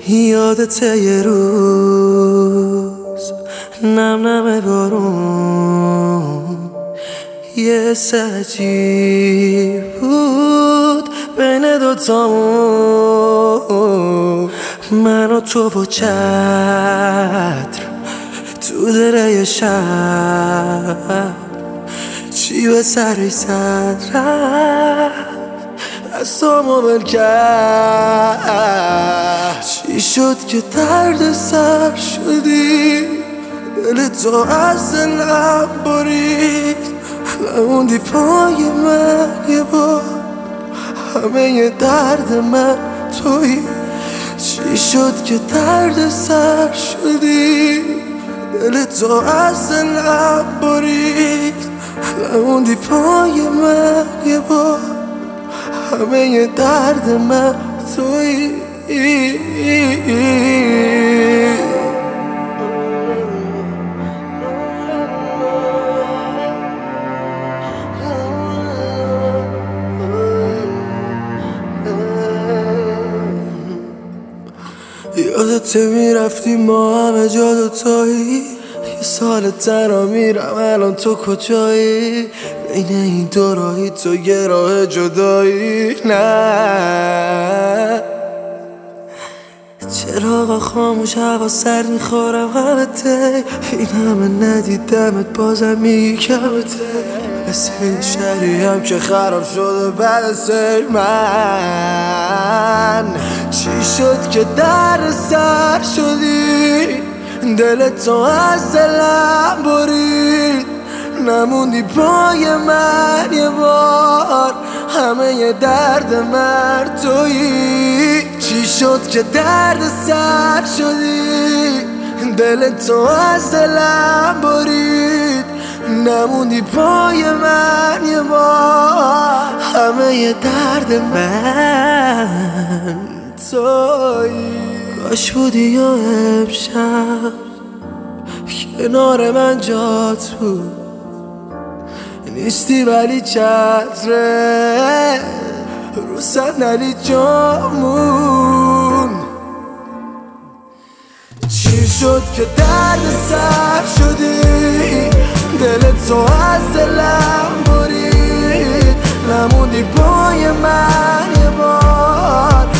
یادته یه روز نم نم بارون یه عجیب بود بین دوتامون، من و تو و چتر تو دره شب، چی به سرش زد رفت از تو مبل کرد. چی شد که درد سر شدی، دل تو از دلم برید، نموندی پای من یه بار، همه درد من تویی. چی شد که درد سر شدی، دل تو از دلم برید، نموندی پای من یه بار، همه درد من تویی. یادته میرفتی ما همه جا دوتایی، یه سال تنها میرم الان تو کجایی، بین این دو راهی تو یه راه جدایی. نه چراغا خاموش، هوا سرد، میخورم غمته، این همه ندیدمت بازم میگی کمته، مثل این شهریم که خراب شده بعد از سیر من. چی شد که در سر شدی، دل تو از دلم برید، نموندی پای من یه بار، همه درد من تویی. چی شد که درد سر شدی، دل تو از دلم برید، نموندی پای من یه بار، همه درد من تویی. کاش بودی یا امشب کنار من جات بود، نیستی ولی چتره رو صندلی جامون. چی شد که درد سر شدی، دل تو از دلم برید، نموندی پای من یه بار،